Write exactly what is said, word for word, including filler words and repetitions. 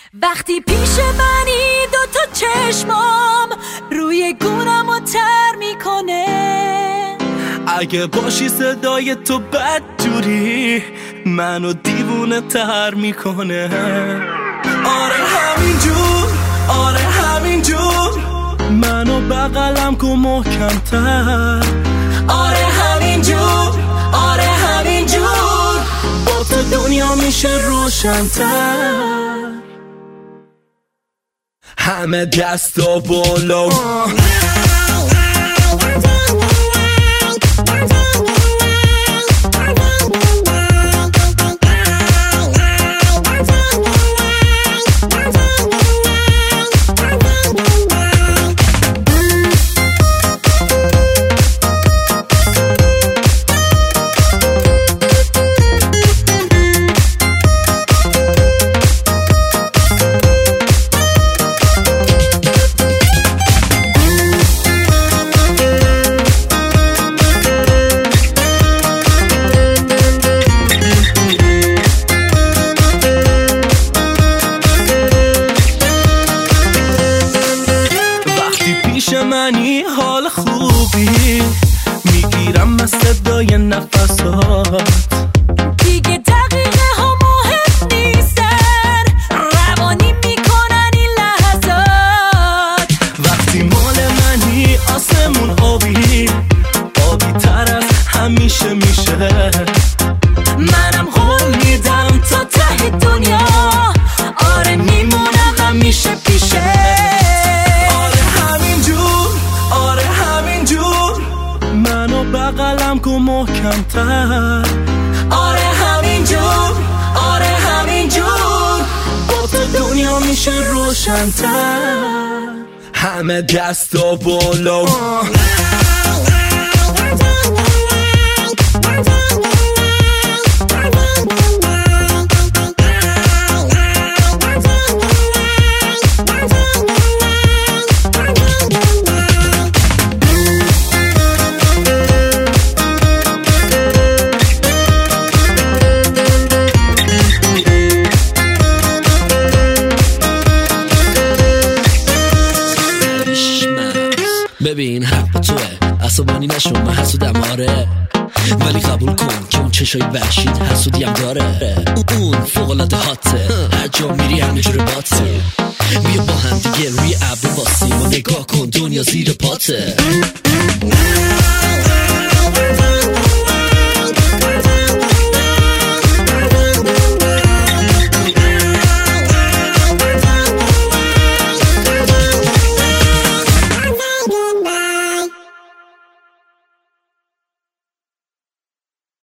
وقتی پیش منی دوتا چشمام روی گونمو تر میکنه. اگه باشی صدای تو بدجوری منو دیوونه تر میکنه. آره همینجور، آره همینجور منو بغلم کن محکم‌تر. آره همینجور، آره همینجور با تو دنیا میشه روشن‌تر. همه دستا بالا منی حال خوبی میگیرم مثل صدای نفسات. دیگه دقیقه ها مهم نیستن، روانی میکنن این لحظات. وقتی مال منی آسمون آبی آبی تر از همیشه میشه. منم قول میدم تا ته دنیا آره میمونم همیشه پیشه. بغلم کن محکم‌تر. آره همینجور، آره همینجور با تو دنیا میشه روشن‌تر. همه دستا بالا ببین حق توه، عصبانی نشون من حسودم آره، ولی قبول کن که اون چشای وحشید حسودیم داره. اون فوق‌العاده هاته، هر جا میری همه جور باته. بیا با هم دیگه روی ابر واسیم و نگاه کن دنیا زیر پاته.